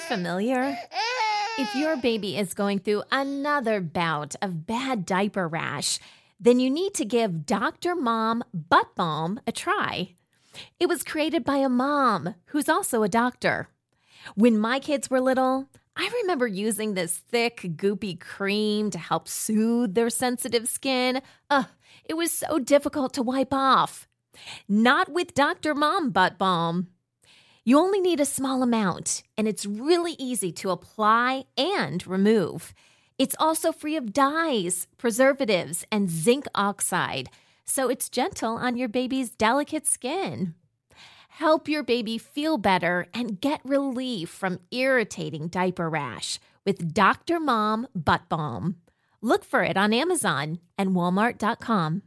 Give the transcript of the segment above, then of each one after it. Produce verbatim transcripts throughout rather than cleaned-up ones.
familiar? If your baby is going through another bout of bad diaper rash, then you need to give Doctor Mom Butt Balm a try. It was created by a mom who's also a doctor. When my kids were little, I remember using this thick, goopy cream to help soothe their sensitive skin. Ugh, it was so difficult to wipe off. Not with Doctor Mom Butt Balm. You only need a small amount, and it's really easy to apply and remove. It's also free of dyes, preservatives, and zinc oxide, so it's gentle on your baby's delicate skin. Help your baby feel better and get relief from irritating diaper rash with Doctor Mom Butt Balm. Look for it on Amazon and Walmart dot com.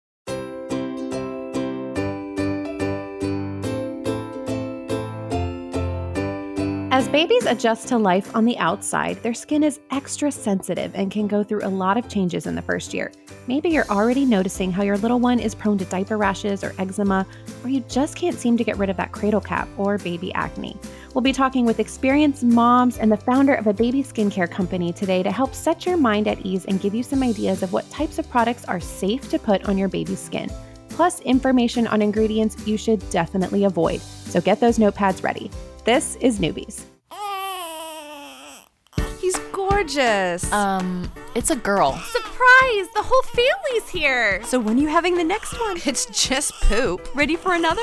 As babies adjust to life on the outside, their skin is extra sensitive and can go through a lot of changes in the first year. Maybe you're already noticing how your little one is prone to diaper rashes or eczema, or you just can't seem to get rid of that cradle cap or baby acne. We'll be talking with experienced moms and the founder of a baby skincare company today to help set your mind at ease and give you some ideas of what types of products are safe to put on your baby's skin, plus information on ingredients you should definitely avoid. So get those notepads ready. This is Newbies. He's gorgeous. Um, it's a girl. Surprise! The whole family's here. So when are you having the next one? It's just poop. Ready for another?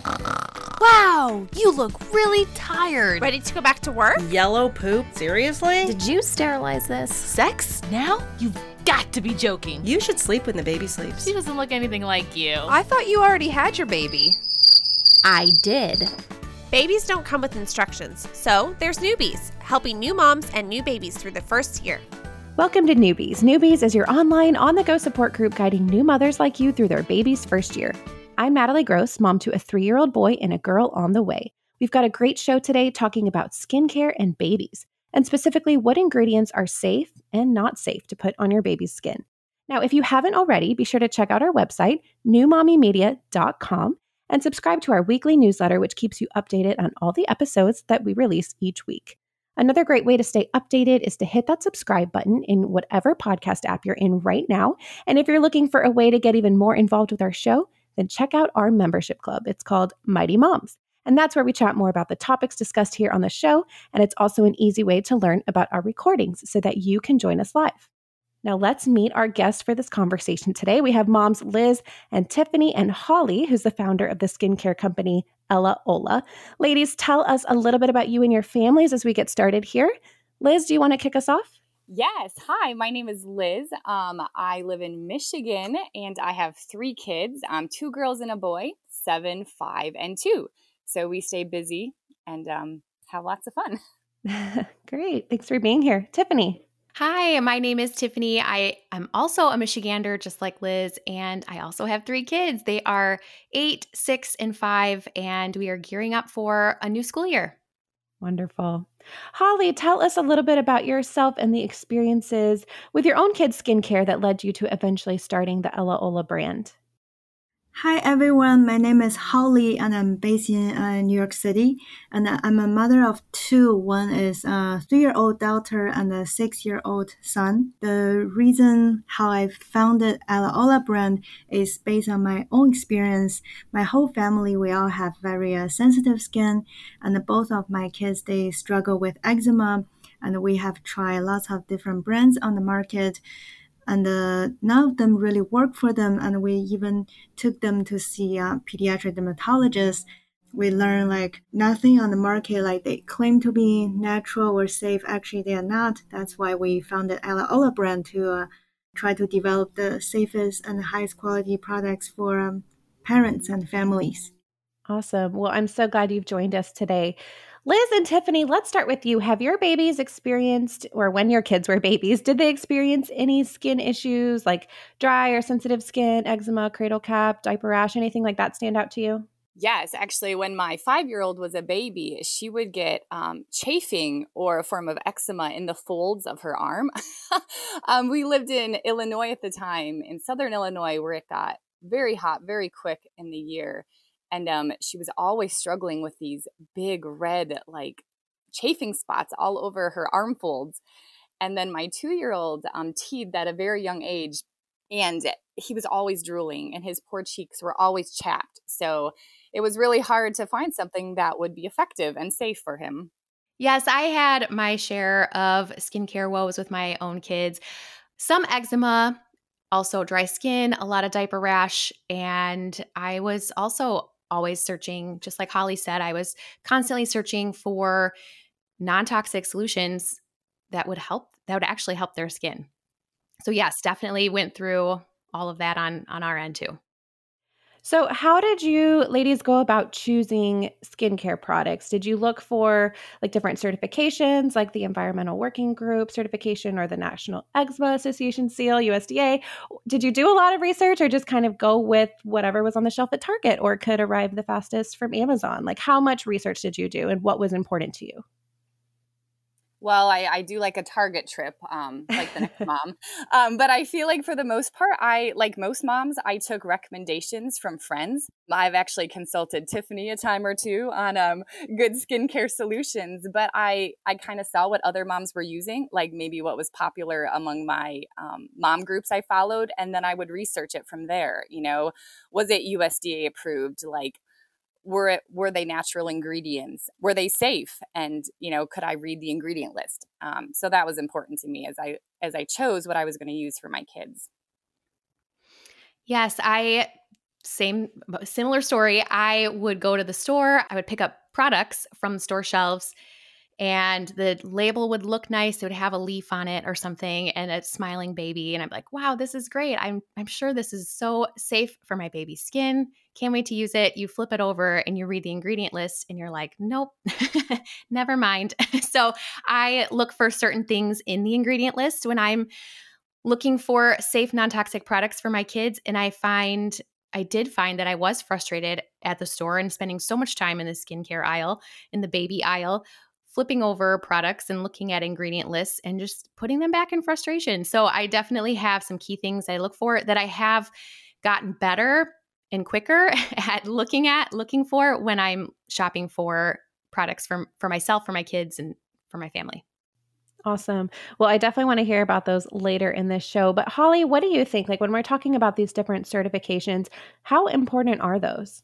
Wow, you look really tired. Ready to go back to work? Yellow poop? Seriously? Did you sterilize this? Sex? Now? You've got to be joking. You should sleep when the baby sleeps. She doesn't look anything like you. I thought you already had your baby. I did. Babies don't come with instructions, so there's Newbies, helping new moms and new babies through the first year. Welcome to Newbies. Newbies is your online, on-the-go support group guiding new mothers like you through their baby's first year. I'm Natalie Gross, mom to a three-year-old boy and a girl on the way. We've got a great show today talking about skincare and babies, and specifically what ingredients are safe and not safe to put on your baby's skin. Now, if you haven't already, be sure to check out our website, new mommy media dot com, and subscribe to our weekly newsletter, which keeps you updated on all the episodes that we release each week. Another great way to stay updated is to hit that subscribe button in whatever podcast app you're in right now. And if you're looking for a way to get even more involved with our show, then check out our membership club. It's called Mighty Moms. And that's where we chat more about the topics discussed here on the show. And it's also an easy way to learn about our recordings so that you can join us live. Now let's meet our guests for this conversation today. We have moms Liz and Tiffany and Holly, who's the founder of the skincare company Ella Ola. Ladies, tell us a little bit about you and your families as we get started here. Liz, do you want to kick us off? Yes. Hi, my name is Liz. Um, I live in Michigan and I have three kids, um, two girls and a boy, seven, five, and two. So we stay busy and um, have lots of fun. Great. Thanks for being here. Tiffany. Hi, my name is Tiffany. I am also a Michigander, just like Liz, and I also have three kids. They are eight, six, and five, and we are gearing up for a new school year. Wonderful. Holly, tell us a little bit about yourself and the experiences with your own kids' skincare that led you to eventually starting the Ella Ola brand. Hi everyone, my name is Holly and I'm based in uh, New York City, and I'm a mother of two. One is a three-year-old daughter and a six-year-old son. The reason how I founded Ella Ola brand is based on my own experience. My whole family, we all have very uh, sensitive skin, and both of my kids, they struggle with eczema, and we have tried lots of different brands on the market. And uh, none of them really work for them. And we even took them to see a pediatric dermatologist. We learned like nothing on the market, like they claim to be natural or safe. Actually, they are not. That's why we founded Ella Ola brand to uh, try to develop the safest and highest quality products for um, parents and families. Awesome. Well, I'm so glad you've joined us today. Liz and Tiffany, let's start with you. Have your babies experienced, or when your kids were babies, did they experience any skin issues like dry or sensitive skin, eczema, cradle cap, diaper rash, anything like that stand out to you? Yes, actually, when my five-year-old was a baby, she would get um, chafing or a form of eczema in the folds of her arm. um, we lived in Illinois at the time, in southern Illinois, where it got very hot very quick in the year. And um, she was always struggling with these big red, like, chafing spots all over her arm folds. And then my two-year-old um, teethed at a very young age, and he was always drooling, and his poor cheeks were always chapped. So it was really hard to find something that would be effective and safe for him. Yes, I had my share of skincare woes with my own kids. Some eczema, also dry skin, a lot of diaper rash. And I was also always searching, just like Holly said, I was constantly searching for non-toxic solutions that would help, that would actually help their skin. So yes, definitely went through all of that on, on our end too. So how did you ladies go about choosing skincare products? Did you look for like different certifications, like the Environmental Working Group certification or the National Eczema Association seal, U S D A? Did you do a lot of research or just kind of go with whatever was on the shelf at Target or could arrive the fastest from Amazon? Like how much research did you do and what was important to you? Well, I, I do like a Target trip, um, like the next mom. Um, but I feel like for the most part, I, like most moms, I took recommendations from friends. I've actually consulted Tiffany a time or two on um, good skincare solutions, but I, I kind of saw what other moms were using, like maybe what was popular among my um, mom groups I followed, and then I would research it from there. You know, was it U S D A approved? Like, Were it, were they natural ingredients? Were they safe? And, you know, could I read the ingredient list? Um, so that was important to me as I as I chose what I was going to use for my kids. Yes, I same similar story. I would go to the store, I would pick up products from the store shelves, and the label would look nice. It would have a leaf on it or something and a smiling baby. And I'm like, wow, this is great. I'm I'm sure this is so safe for my baby's skin. Can't wait to use it. You flip it over and you read the ingredient list and you're like, nope, never mind. So I look for certain things in the ingredient list when I'm looking for safe, non-toxic products for my kids. And I find, I did find that I was frustrated at the store and spending so much time in the skincare aisle, in the baby aisle, flipping over products and looking at ingredient lists and just putting them back in frustration. So I definitely have some key things I look for that I have gotten better and quicker at looking at, looking for when I'm shopping for products for, for myself, for my kids, and for my family. Awesome. Well, I definitely want to hear about those later in this show. But Holly, what do you think? Like when we're talking about these different certifications, how important are those?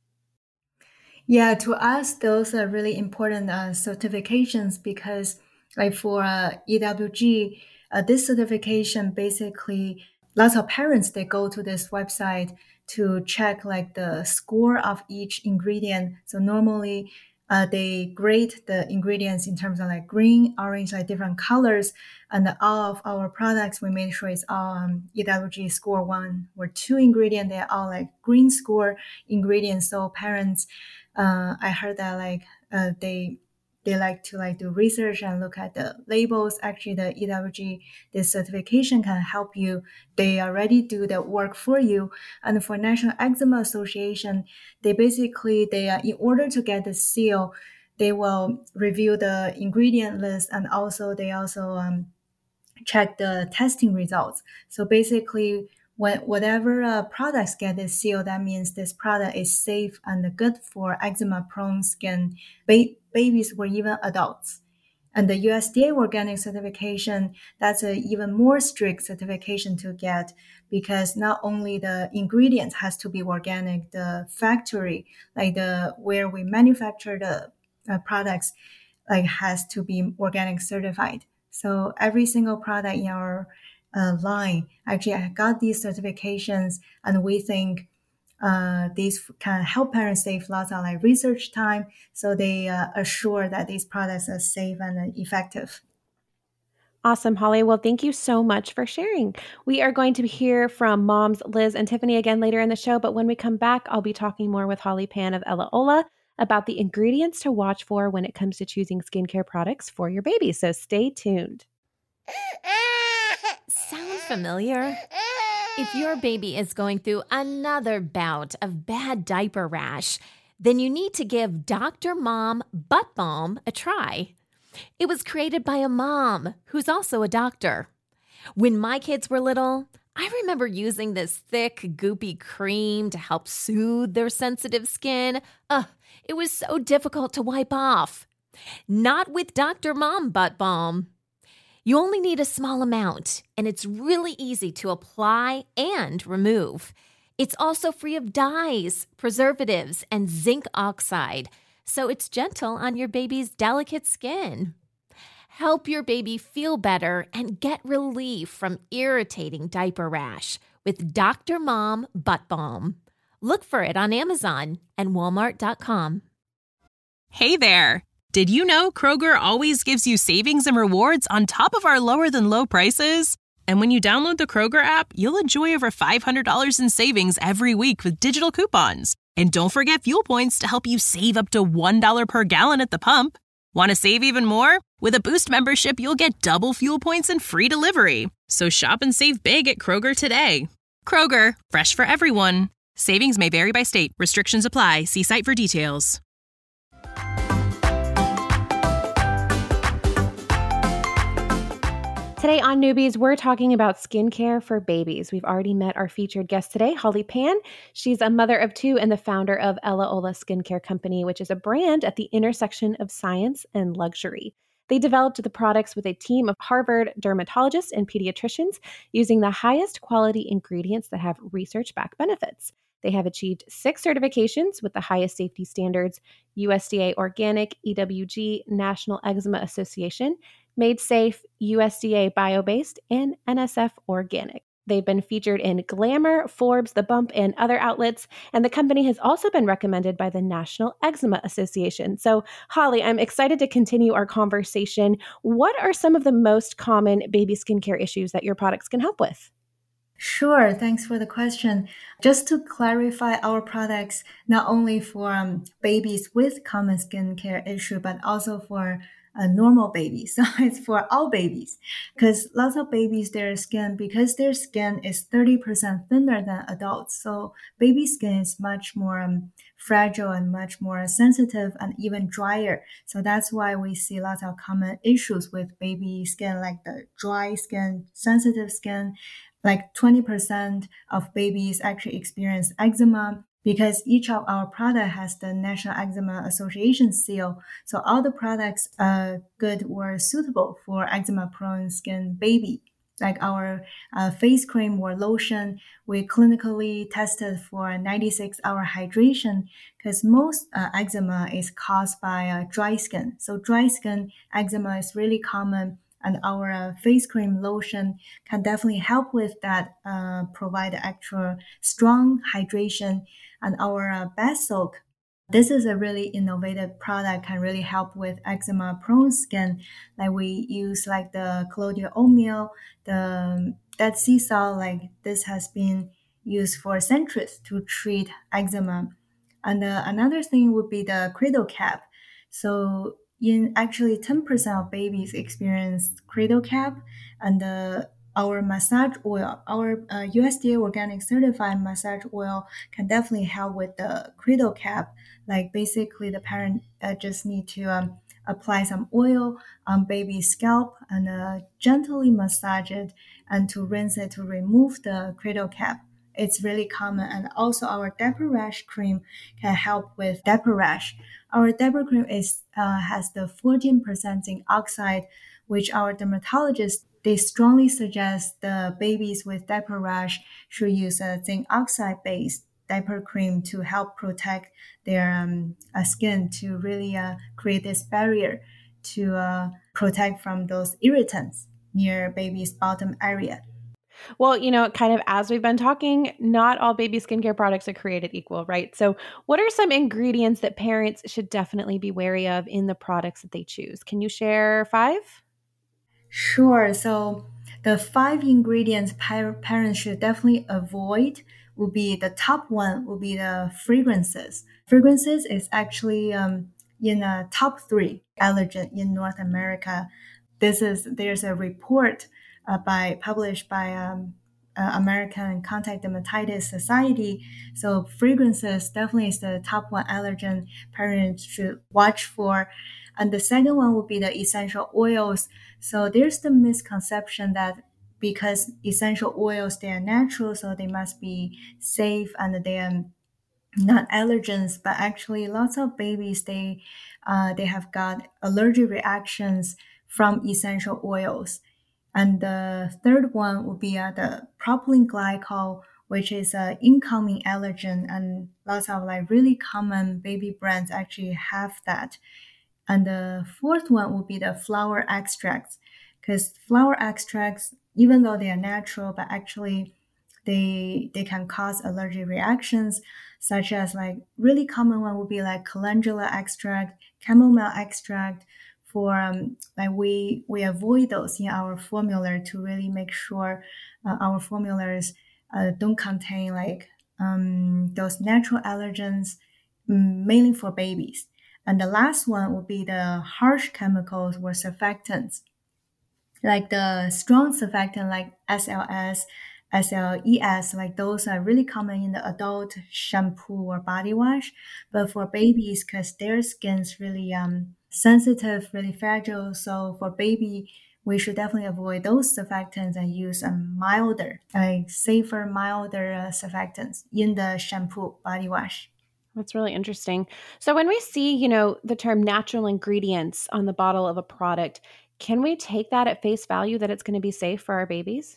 Yeah, to us, those are really important uh, certifications because like for uh, E W G, uh, this certification basically, lots of parents, they go to this website to check like the score of each ingredient. So normally uh, they grade the ingredients in terms of like green, orange, like different colors. And all of our products, we made sure it's all um, E W G score one or two ingredient. They're all like green score ingredients. So parents, uh, I heard that like uh, they they like to like do research and look at the labels. Actually, the E W G, this certification can help you. They already do the work for you. And for National Eczema Association, they basically, they are, in order to get the seal, they will review the ingredient list and also they also um, check the testing results. So basically, when whatever uh, products get this seal, that means this product is safe and good for eczema-prone skin, ba- babies or even adults. And the U S D A organic certification, that's an even more strict certification to get because not only the ingredients has to be organic, the factory, like the where we manufacture the uh, products, like has to be organic certified. So every single product in our uh, line, actually I got these certifications, and we think uh, these can help parents save lots of like research time. So they uh, assure that these products are safe and effective. Awesome, Holly. Well, thank you so much for sharing. We are going to hear from moms Liz and Tiffany again later in the show, but when we come back, I'll be talking more with Holly Pan of Ella Ola about the ingredients to watch for when it comes to choosing skincare products for your baby. So stay tuned. Sound familiar? If your baby is going through another bout of bad diaper rash, then you need to give Doctor Mom Butt Balm a try. It was created by a mom who's also a doctor. When my kids were little, I remember using this thick, goopy cream to help soothe their sensitive skin. Ugh, it was so difficult to wipe off. Not with Doctor Mom Butt Balm. You only need a small amount, and it's really easy to apply and remove. It's also free of dyes, preservatives, and zinc oxide, so it's gentle on your baby's delicate skin. Help your baby feel better and get relief from irritating diaper rash with Doctor Mom Butt Balm. Look for it on Amazon and Walmart dot com. Hey there! Did you know Kroger always gives you savings and rewards on top of our lower-than-low prices? And when you download the Kroger app, you'll enjoy over five hundred dollars in savings every week with digital coupons. And don't forget fuel points to help you save up to one dollar per gallon at the pump. Want to save even more? With a Boost membership, you'll get double fuel points and free delivery. So shop and save big at Kroger today. Kroger, fresh for everyone. Savings may vary by state. Restrictions apply. See site for details. Today on Newbies, we're talking about skincare for babies. We've already met our featured guest today, Holly Pan. She's a mother of two and the founder of Ella Ola Skincare Company, which is a brand at the intersection of science and luxury. They developed the products with a team of Harvard dermatologists and pediatricians using the highest quality ingredients that have research-backed benefits. They have achieved six certifications with the highest safety standards: U S D A Organic, E W G, National Eczema Association, Made Safe, U S D A Bio-Based, and N S F Organic. They've been featured in Glamour, Forbes, The Bump, and other outlets, and the company has also been recommended by the National Eczema Association. So, Holly, I'm excited to continue our conversation. What are some of the most common baby skincare issues that your products can help with? Sure, thanks for the question. Just to clarify, our products not only for um, babies with common skincare issue, but also for a normal baby. So it's for all babies, because lots of babies, their skin, because their skin is thirty percent thinner than adults. So baby skin is much more um, fragile and much more sensitive and even drier. So that's why we see lots of common issues with baby skin, like the dry skin, sensitive skin. Like twenty percent of babies actually experience eczema, because each of our product has the National Eczema Association seal. So all the products are good or suitable for eczema-prone skin baby. Like our uh, face cream or lotion, we clinically tested for ninety-six hour hydration, because most uh, eczema is caused by uh, dry skin. So dry skin eczema is really common. And our uh, face cream lotion can definitely help with that, uh, provide actual strong hydration. And our uh, bath soak, this is a really innovative product, can really help with eczema prone skin. Like we use like the colloidal oatmeal, the Dead Sea salt, like this has been used for centuries to treat eczema. And uh, another thing would be the cradle cap. So in actually ten percent of babies experience cradle cap, and uh, our massage oil, our uh, U S D A organic certified massage oil can definitely help with the cradle cap. Like basically the parent uh, just need to um, apply some oil on baby's scalp and uh, gently massage it, and to rinse it to remove the cradle cap. It's really common. And also our diaper rash cream can help with diaper rash. Our diaper cream is uh, has the fourteen percent zinc oxide, which our dermatologists, they strongly suggest the babies with diaper rash should use a zinc oxide-based diaper cream to help protect their um, uh, skin, to really uh, create this barrier to uh, protect from those irritants near baby's bottom area. Well, you know, kind of as we've been talking, not all baby skincare products are created equal, right? So what are some ingredients that parents should definitely be wary of in the products that they choose? Can you share five? Sure. So the five ingredients par- parents should definitely avoid would be, the top one would be the fragrances. Fragrances is actually um, in a top three allergen in North America. This is, there's a report Uh, by published by um, uh, American Contact Dermatitis Society. So fragrances definitely is the top one allergen parents should watch for. And the second one would be the essential oils. So there's the misconception that because essential oils, they are natural, so they must be safe and they are not allergens, but actually lots of babies, they uh, they have got allergic reactions from essential oils. And the third one would be uh, the propylene glycol, which is an incoming allergen, and lots of like really common baby brands actually have that. And the fourth one would be the flower extracts, because flower extracts, even though they are natural, but actually they they can cause allergic reactions, such as like really common one would be like calendula extract, chamomile extract. For um, like we we avoid those in our formula to really make sure uh, our formulas uh, don't contain like um, those natural allergens, mm, mainly for babies. And the last one would be the harsh chemicals or surfactants, like the strong surfactant like S L S, S L E S, like those are really common in the adult shampoo or body wash. But for babies, because their skin's really um, sensitive, really fragile, so for baby, we should definitely avoid those surfactants and use a milder, like safer, milder uh, surfactants in the shampoo, body wash. That's really interesting. So when we see, you know, the term natural ingredients on the bottle of a product, can we take that at face value that it's going to be safe for our babies?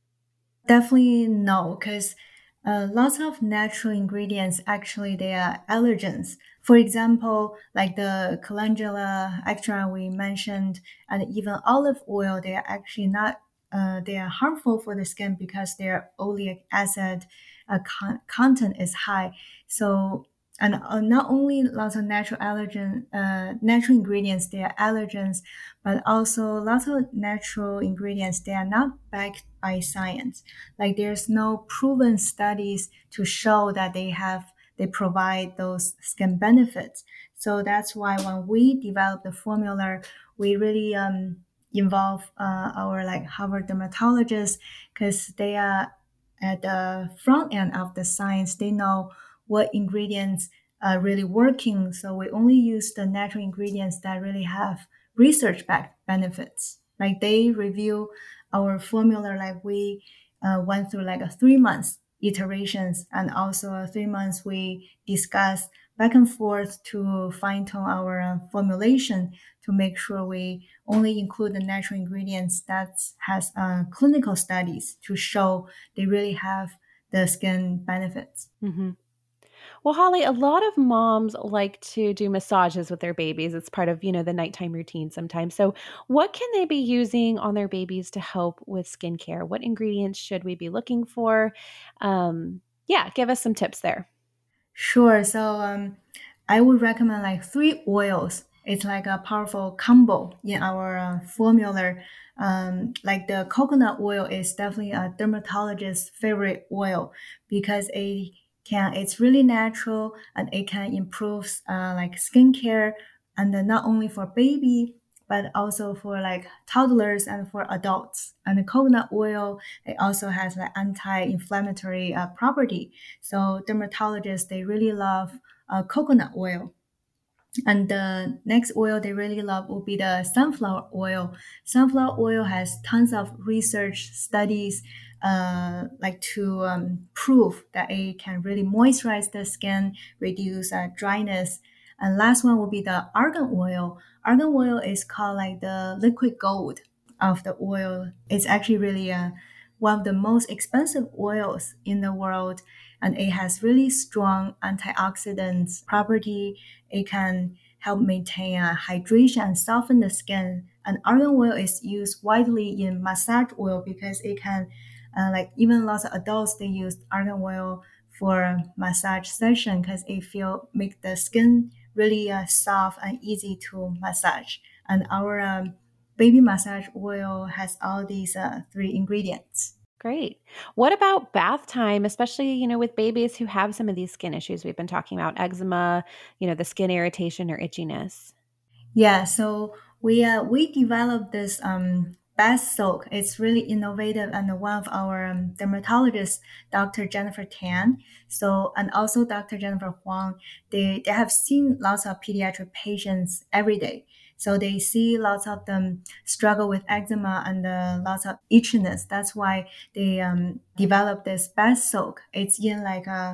Definitely no, because uh, lots of natural ingredients actually they are allergens. For example, like the calendula extract we mentioned, and even olive oil, they are actually not uh, they are harmful for the skin because their oleic acid uh, con- content is high. So and uh, not only lots of natural allergen, uh, natural ingredients, they are allergens, but also lots of natural ingredients, they are not backed by science. Like there's no proven studies to show that they have, they provide those skin benefits. So that's why when we develop the formula, we really um, involve uh, our like Harvard dermatologists, because they are at the front end of the science. They know what ingredients are really working. So we only use the natural ingredients that really have research-backed benefits. Like they review our formula, like we uh, went through like a three months iterations, and also a three months we discuss back and forth to fine tune our uh, formulation to make sure we only include the natural ingredients that has uh, clinical studies to show they really have the skin benefits. Mm-hmm. Well, Holly, a lot of moms like to do massages with their babies. It's part of, you know, the nighttime routine sometimes. So what can they be using on their babies to help with skincare? What ingredients should we be looking for? Um, yeah, give us some tips there. Sure. So um, I would recommend like three oils. It's like a powerful combo in our uh, formula. Um, like the coconut oil is definitely a dermatologist's favorite oil because it can, it's really natural and it can improve uh, like skincare, and then not only for baby, but also for like toddlers and for adults. And the coconut oil, it also has like anti-inflammatory uh, property. So dermatologists, they really love uh, coconut oil. And the next oil they really love will be the sunflower oil. Sunflower oil has tons of research studies uh, like to um, prove that it can really moisturize the skin, reduce uh, dryness. And last one will be the argan oil. Argan oil is called like the liquid gold of the oil. It's actually really uh, one of the most expensive oils in the world, and it has really strong antioxidants property. It can help maintain uh, hydration and soften the skin. And argan oil is used widely in massage oil because it can, uh, like even lots of adults, they use argan oil for massage session because it feel make the skin really uh, soft and easy to massage. And our um, baby massage oil has all these uh, three ingredients. Great. What about bath time, especially, you know, with babies who have some of these skin issues we've been talking about, eczema, you know, the skin irritation or itchiness? Yeah, so we uh, we developed this um, bath soak. It's really innovative, and one of our um, dermatologists, Doctor Jennifer Tan, so and also Doctor Jennifer Huang, they, they have seen lots of pediatric patients every day. So they see lots of them struggle with eczema and uh, lots of itchiness. That's why they um, developed this bath soak. It's in like a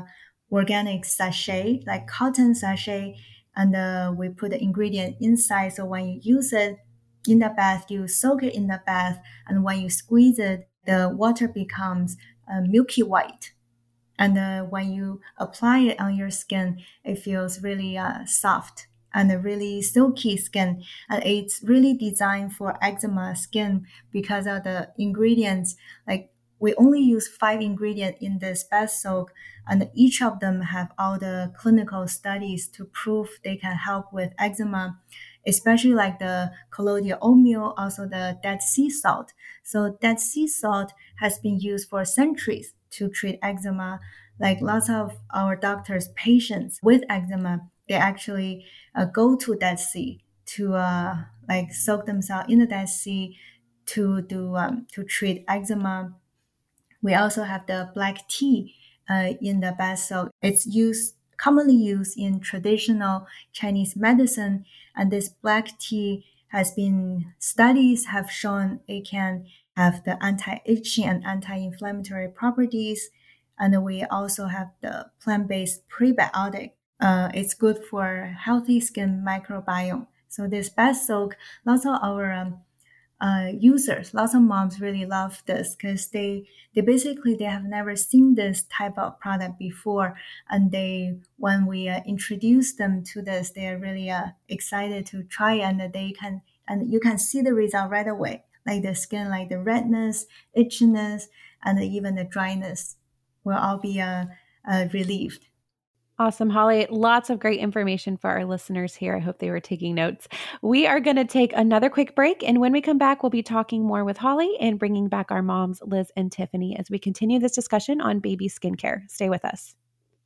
organic sachet, like cotton sachet, and uh, we put the ingredient inside. So when you use it in the bath, you soak it in the bath, and when you squeeze it, the water becomes uh, milky white. And uh, when you apply it on your skin, it feels really uh, soft and a really silky skin. And it's really designed for eczema skin because of the ingredients. Like we only use five ingredients in this bath soak, and each of them have all the clinical studies to prove they can help with eczema, especially like the colloidal oatmeal, also the Dead Sea salt. So Dead Sea salt has been used for centuries to treat eczema. Like lots of our doctors' patients with eczema, they actually uh, go to Dead Sea to uh, like soak themselves in the Dead Sea to do um, to treat eczema. We also have the black tea uh, in the bath soak. It's used commonly used in traditional Chinese medicine, and this black tea has been studies have shown it can have the anti-itching and anti-inflammatory properties. And we also have the plant-based prebiotic. Uh, it's good for healthy skin microbiome. So this bath soak, lots of our um, uh, users, lots of moms really love this because they they basically they have never seen this type of product before, and they when we uh, introduce them to this, they are really uh, excited to try, and they can and you can see the result right away, like the skin, like the redness, itchiness, and even the dryness will all be uh, uh, relieved. Awesome, Holly. Lots of great information for our listeners here. I hope they were taking notes. We are going to take another quick break, and when we come back, we'll be talking more with Holly and bringing back our moms, Liz and Tiffany, as we continue this discussion on baby skincare. Stay with us.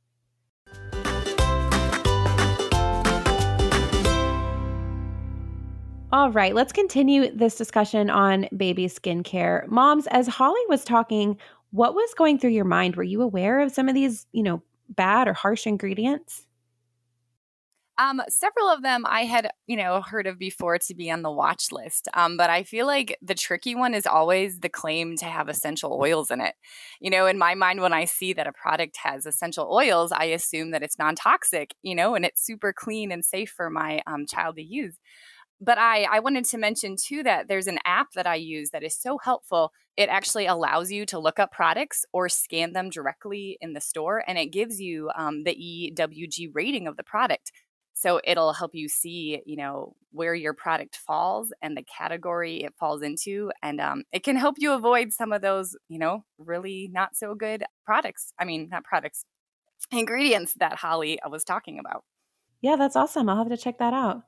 All right, let's continue this discussion on baby skincare. Moms, as Holly was talking, what was going through your mind? Were you aware of some of these, you know, bad or harsh ingredients? Um, several of them I had, you know, heard of before to be on the watch list. Um, but I feel like the tricky one is always the claim to have essential oils in it. You know, in my mind, when I see that a product has essential oils, I assume that it's non-toxic, you know, and it's super clean and safe for my um, child to use. But I, I wanted to mention, too, that there's an app that I use that is so helpful. It actually allows you to look up products or scan them directly in the store, and it gives you um, the E W G rating of the product. So it'll help you see, you know, where your product falls and the category it falls into. And um, it can help you avoid some of those, you know, really not so good products. I mean, not products, ingredients that Holly was talking about. Yeah, that's awesome. I'll have to check that out.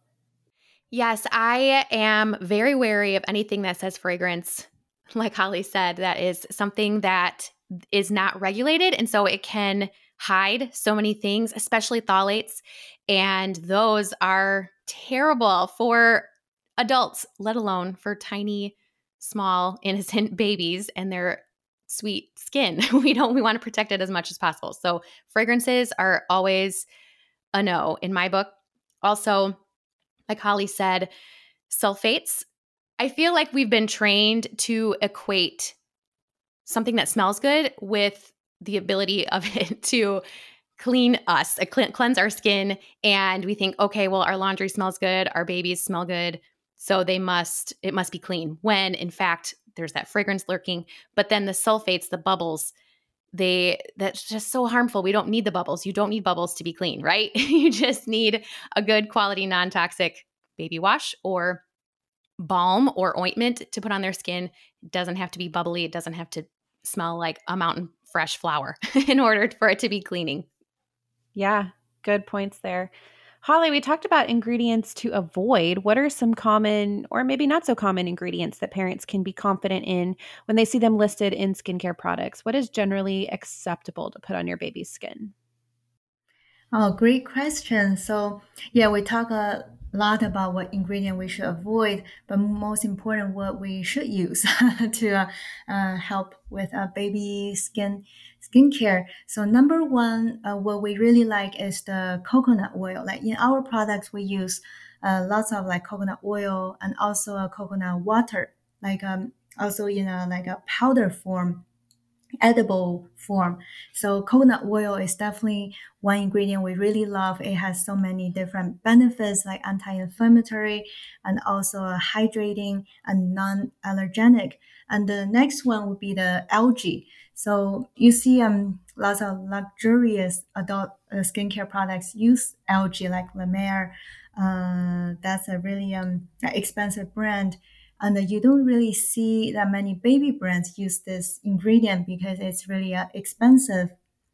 Yes, I am very wary of anything that says fragrance. Like Holly said, that is something that is not regulated. And so it can hide so many things, especially phthalates. And those are terrible for adults, let alone for tiny, small, innocent babies and their sweet skin. We don't, we want to protect it as much as possible. So fragrances are always a no in my book. Also, like Holly said, sulfates. I feel like we've been trained to equate something that smells good with the ability of it to clean us, cleanse our skin. And we think, okay, well, our laundry smells good, our babies smell good, so they must, it must be clean. When in fact, there's that fragrance lurking. But then the sulfates, the bubbles, they that's just so harmful. We don't need the bubbles. You don't need bubbles to be clean, right? You just need a good quality non-toxic baby wash or balm or ointment to put on their skin. It doesn't have to be bubbly. It doesn't have to smell like a mountain fresh flower in order for it to be cleaning. Yeah, good points there. Holly, we talked about ingredients to avoid. What are some common or maybe not so common ingredients that parents can be confident in when they see them listed in skincare products? What is generally acceptable to put on your baby's skin? Oh, great question. So yeah, we talk a lot about what ingredient we should avoid, but most important, what we should use to uh, uh, help with uh, baby skin skincare. So number one, uh, what we really like is the coconut oil. Like in our products, we use uh, lots of like coconut oil and also a coconut water, like um, also in a like a powder form. edible form. So coconut oil is definitely one ingredient we really love. It has so many different benefits like anti-inflammatory and also hydrating and non-allergenic. And the next one would be the algae. So you see um, lots of luxurious adult uh, skincare products use algae like La Mer. Uh, that's a really um, expensive brand. And uh, you don't really see that many baby brands use this ingredient because it's really uh, expensive.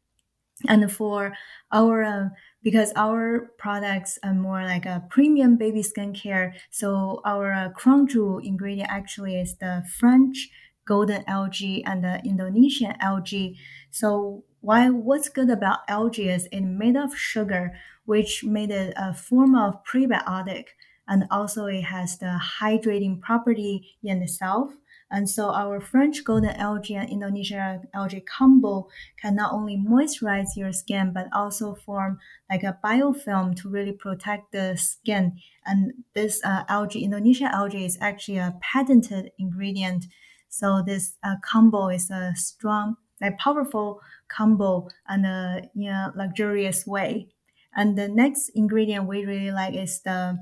And for our, uh, because our products are more like a premium baby skincare, so our uh, crown jewel ingredient actually is the French golden algae and the Indonesian algae. So why, what's good about algae is it's made of sugar, which made it a form of prebiotic. And also it has the hydrating property in itself. And so our French golden algae and Indonesian algae combo can not only moisturize your skin, but also form like a biofilm to really protect the skin. And this uh, algae, Indonesian algae, is actually a patented ingredient. So this uh, combo is a strong, like powerful combo and a you know, luxurious way. And the next ingredient we really like is the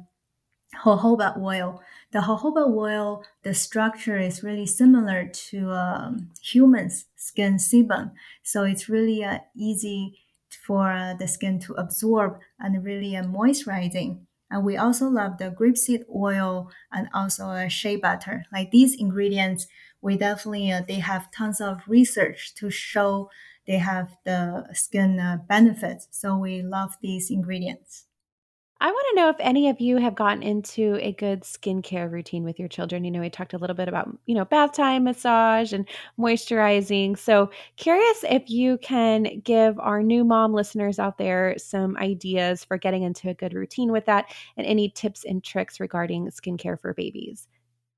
jojoba oil. The jojoba oil, the structure is really similar to um, humans' skin sebum. So it's really uh, easy for uh, the skin to absorb and really uh, moisturizing. And we also love the grapeseed oil and also uh, shea butter. Like these ingredients, we definitely, uh, they have tons of research to show they have the skin uh, benefits. So we love these ingredients. I want to know if any of you have gotten into a good skincare routine with your children. You know, we talked a little bit about, you know, bath time, massage, and moisturizing. So curious if you can give our new mom listeners out there some ideas for getting into a good routine with that and any tips and tricks regarding skincare for babies.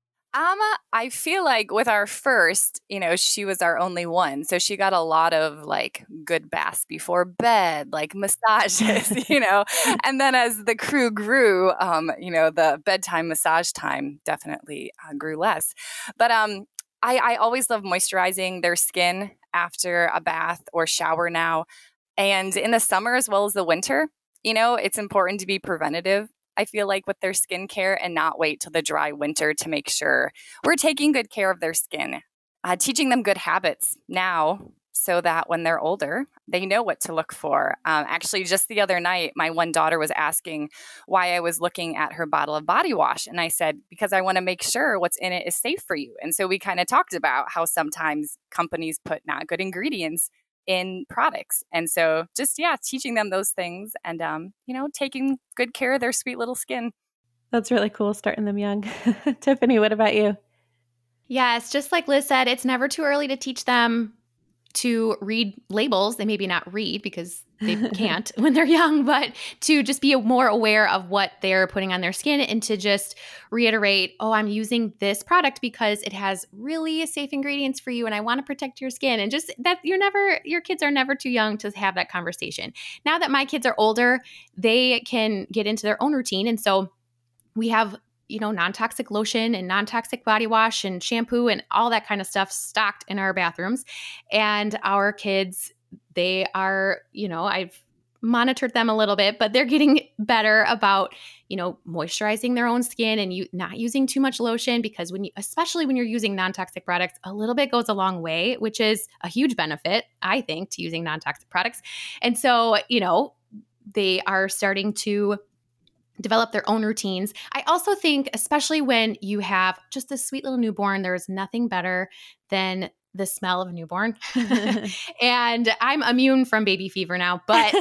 Um, I feel like with our first, you know, she was our only one. So she got a lot of like good baths before bed, like massages, you know, and then as the crew grew, um, you know, the bedtime massage time definitely uh, grew less. But um, I, I always love moisturizing their skin after a bath or shower now. And in the summer as well as the winter, you know, it's important to be preventative. I feel like with their skincare and not wait till the dry winter to make sure we're taking good care of their skin, uh, teaching them good habits now so that when they're older, they know what to look for. Um, actually, just the other night, my one daughter was asking why I was looking at her bottle of body wash. And I said, because I want to make sure what's in it is safe for you. And so we kind of talked about how sometimes companies put not good ingredients in products. And so just, yeah, teaching them those things and, um, you know, taking good care of their sweet little skin. That's really cool, starting them young. Tiffany, what about you? Yes, just like Liz said, it's never too early to teach them to read labels. They maybe not read because they can't when they're young, but to just be more aware of what they're putting on their skin and to just reiterate, oh, I'm using this product because it has really safe ingredients for you and I want to protect your skin. And just that you're never, your kids are never too young to have that conversation. Now that my kids are older, they can get into their own routine. And so we have, you know, non-toxic lotion and non-toxic body wash and shampoo and all that kind of stuff stocked in our bathrooms. And our kids, they are, you know, I've monitored them a little bit, but they're getting better about, you know, moisturizing their own skin and you not using too much lotion because when you, especially when you're using non-toxic products, a little bit goes a long way, which is a huge benefit, I think, to using non-toxic products. And so, you know, they are starting to develop their own routines. I also think, especially when you have just this sweet little newborn, there's nothing better than the smell of a newborn. And I'm immune from baby fever now, but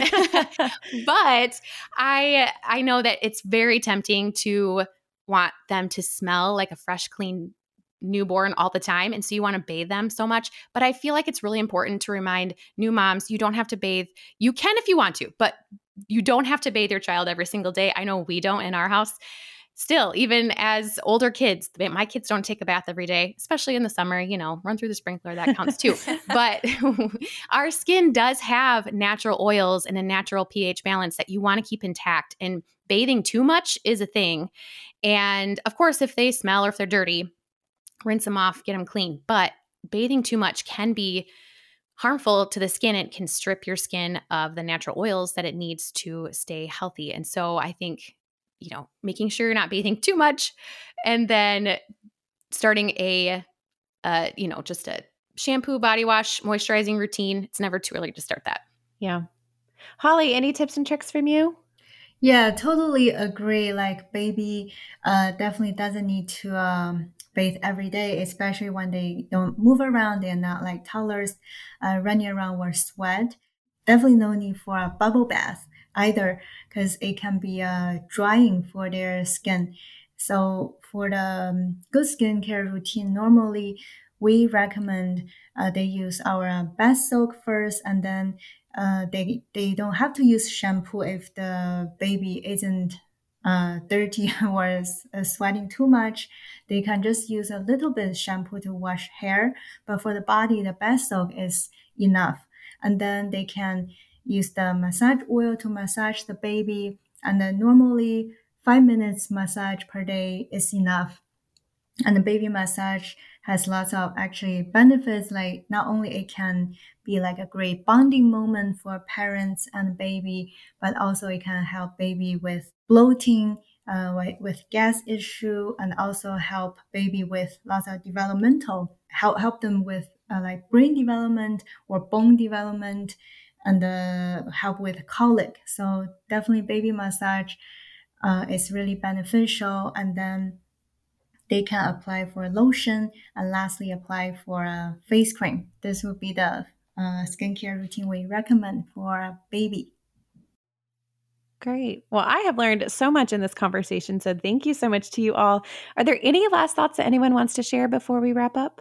but I I know that it's very tempting to want them to smell like a fresh, clean newborn all the time. And so you want to bathe them so much. But I feel like it's really important to remind new moms, you don't have to bathe. You can if you want to, but you don't have to bathe your child every single day. I know we don't in our house. Still, even as older kids, my kids don't take a bath every day, especially in the summer, you know, run through the sprinkler, that counts too. But our skin does have natural oils and a natural pH balance that you want to keep intact. And bathing too much is a thing. And of course, if they smell or if they're dirty, rinse them off, get them clean. But bathing too much can be harmful to the skin. It can strip your skin of the natural oils that it needs to stay healthy. And so I think, you know, making sure you're not bathing too much, and then starting a, uh, you know, just a shampoo, body wash, moisturizing routine. It's never too early to start that. Yeah. Holly, any tips and tricks from you? Yeah, totally agree. Like baby uh, definitely doesn't need to um, bathe every day, especially when they don't move around. They're not like toddlers uh, running around or sweat. Definitely no need for a bubble bath either, because it can be uh, drying for their skin. So for the um, good skincare routine, normally we recommend uh, they use our bath soak first, and then uh, they they don't have to use shampoo if the baby isn't uh, dirty or is, uh, sweating too much. They can just use a little bit of shampoo to wash hair, but for the body, the bath soak is enough. And then they can use the massage oil to massage the baby, and then normally five minutes massage per day is enough. And the baby massage has lots of actually benefits, like not only it can be like a great bonding moment for parents and baby, but also it can help baby with bloating, uh, with gas issue, and also help baby with lots of developmental, help, help them with uh, like brain development or bone development, and uh, help with colic. So definitely baby massage uh, is really beneficial. And then they can apply for lotion, and lastly apply for a face cream. This would be the uh, skincare routine we recommend for a baby. Great. Well, I have learned so much in this conversation, so thank you so much to you all. Are there any last thoughts that anyone wants to share before we wrap up?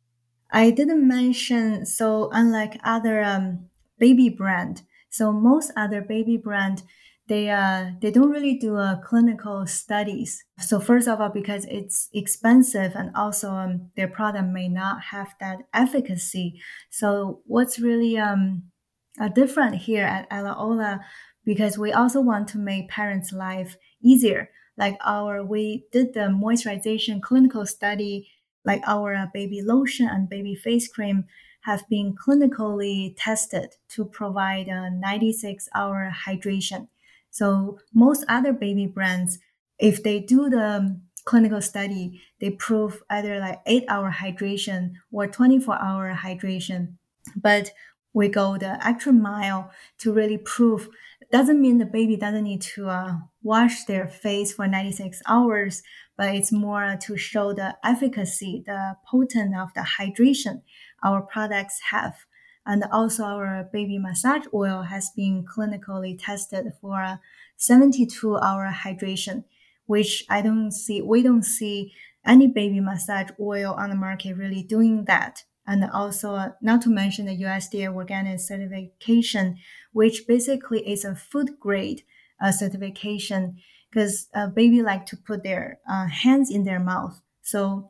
I didn't mention, so unlike other um, baby brand, so most other baby brand, they uh they don't really do uh, clinical studies. So first of all, because it's expensive, and also um, their product may not have that efficacy. So what's really um uh, different here at Alaola, because we also want to make parents' life easier. Like our, we did the moisturization clinical study, like our uh, baby lotion and baby face cream have been clinically tested to provide a ninety-six hour hydration. So most other baby brands, if they do the clinical study, they prove either like eight hour hydration or twenty-four hour hydration. But we go the extra mile to really prove. Doesn't mean the baby doesn't need to uh, wash their face for ninety-six hours, but it's more to show the efficacy, the potency of the hydration our products have. And also our baby massage oil has been clinically tested for a seventy-two hour hydration, which I don't see, we don't see any baby massage oil on the market really doing that. And also, uh, not to mention the U S D A organic certification, which basically is a food grade uh, certification, because uh, baby like to put their uh, hands in their mouth. So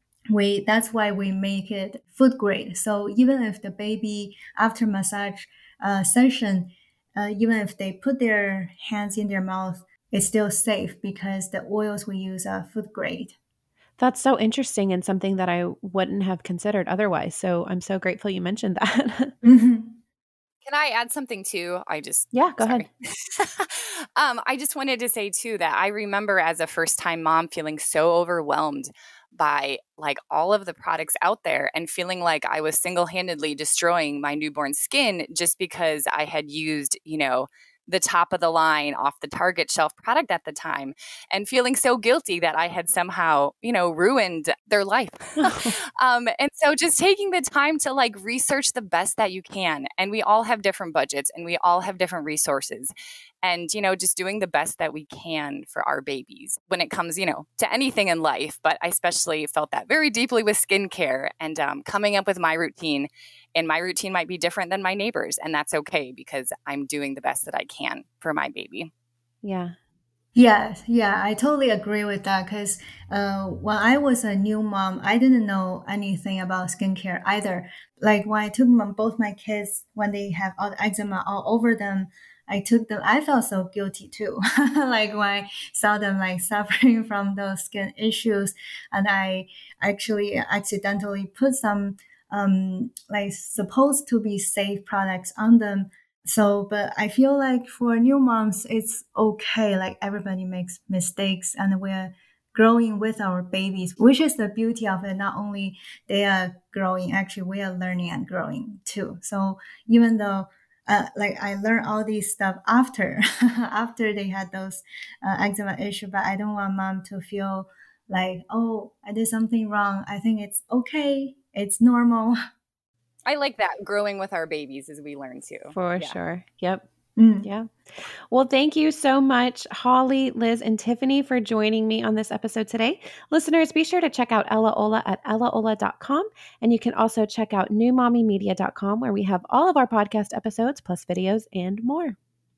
we that's why we make it food grade. So even if the baby after massage uh, session, uh, even if they put their hands in their mouth, it's still safe because the oils we use are food grade. That's so interesting, and something that I wouldn't have considered otherwise. So I'm so grateful you mentioned that. Mm-hmm. Can I add something too? I just yeah, go sorry. ahead. um, I just wanted to say too that I remember as a first time mom feeling so overwhelmed by like all of the products out there and feeling like I was single-handedly destroying my newborn skin just because I had used, you know, the top of the line off the Target shelf product at the time, and feeling so guilty that I had somehow, you know, ruined their life. um, and so just taking the time to like research the best that you can. And we all have different budgets and we all have different resources. And, you know, just doing the best that we can for our babies when it comes, you know, to anything in life. But I especially felt that very deeply with skincare and um, coming up with my routine. And my routine might be different than my neighbors. And that's okay because I'm doing the best that I can for my baby. Yeah. Yeah, yeah, I totally agree with that because uh, when I was a new mom, I didn't know anything about skincare either. Like when I took my, both my kids, when they have all the eczema all over them, I took them, I felt so guilty too. Like when I saw them like suffering from those skin issues, and I actually accidentally put some um, like supposed to be safe products on them. So, but I feel like for new moms, it's okay. Like everybody makes mistakes and we're growing with our babies, which is the beauty of it. Not only they are growing, actually we are learning and growing too. So even though uh, like I learned all these stuff after, after they had those uh, eczema issue, but I don't want mom to feel like, oh, I did something wrong. I think it's okay. It's normal. I like that, growing with our babies as we learn too. For yeah. sure. Yep. Mm. Yeah. Well, thank you so much, Holly, Liz, and Tiffany for joining me on this episode today. Listeners, be sure to check out Ella Ola at ella ola dot com. And you can also check out new mommy media dot com, where we have all of our podcast episodes, plus videos and more.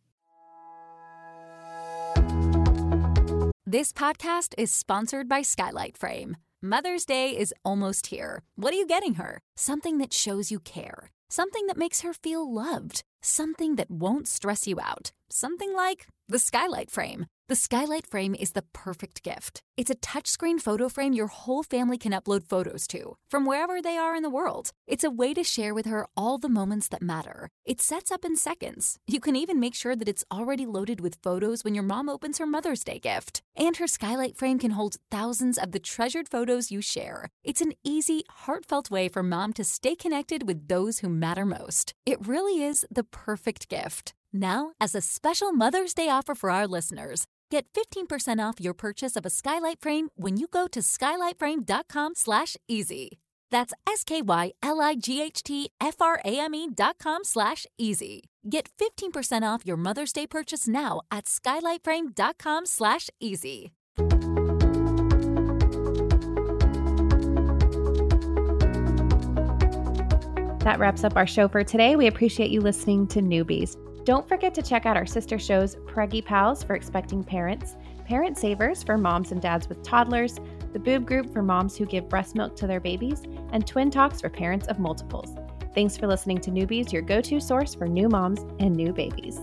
This podcast is sponsored by Skylight Frame. Mother's Day is almost here. What are you getting her? Something that shows you care. Something that makes her feel loved. Something that won't stress you out. Something like the Skylight Frame. The Skylight Frame is the perfect gift. It's a touchscreen photo frame your whole family can upload photos to, from wherever they are in the world. It's a way to share with her all the moments that matter. It sets up in seconds. You can even make sure that it's already loaded with photos when your mom opens her Mother's Day gift. And her Skylight Frame can hold thousands of the treasured photos you share. It's an easy, heartfelt way for mom to stay connected with those who matter most. It really is the perfect gift. Now, as a special Mother's Day offer for our listeners, get fifteen percent off your purchase of a Skylight Frame when you go to skylight frame dot com slash easy. That's S-K-Y-L-I-G-H-T-F-R-A-M-E dot com slash easy. Get fifteen percent off your Mother's Day purchase now at skylight frame dot com slash easy. That wraps up our show for today. We appreciate you listening to Newbies. Don't forget to check out our sister shows, Preggy Pals for expecting parents, Parent Savers for moms and dads with toddlers, the Boob Group for moms who give breast milk to their babies, and Twin Talks for parents of multiples. Thanks for listening to Newbies, your go-to source for new moms and new babies.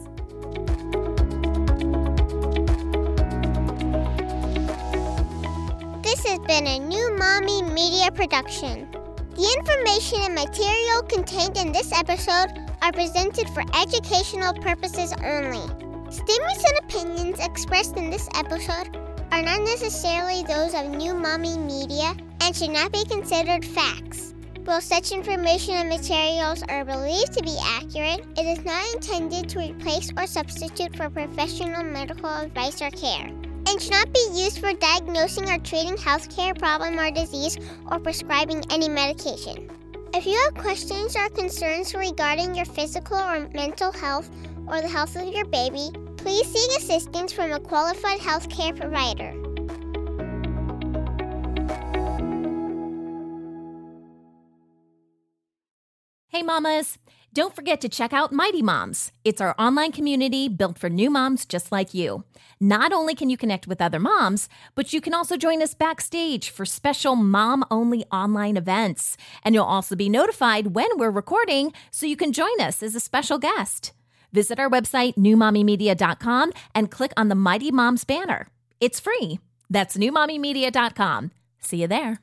This has been a New Mommy Media production. The information and material contained in this episode are presented for educational purposes only. Statements and opinions expressed in this episode are not necessarily those of New Mommy Media and should not be considered facts. While such information and materials are believed to be accurate, it is not intended to replace or substitute for professional medical advice or care, and should not be used for diagnosing or treating healthcare problem or disease or prescribing any medication. If you have questions or concerns regarding your physical or mental health or the health of your baby, please seek assistance from a qualified healthcare provider. Hey mamas, don't forget to check out Mighty Moms. It's our online community built for new moms just like you. Not only can you connect with other moms, but you can also join us backstage for special mom-only online events. And you'll also be notified when we're recording so you can join us as a special guest. Visit our website, new mommy media dot com, and click on the Mighty Moms banner. It's free. That's new mommy media dot com. See you there.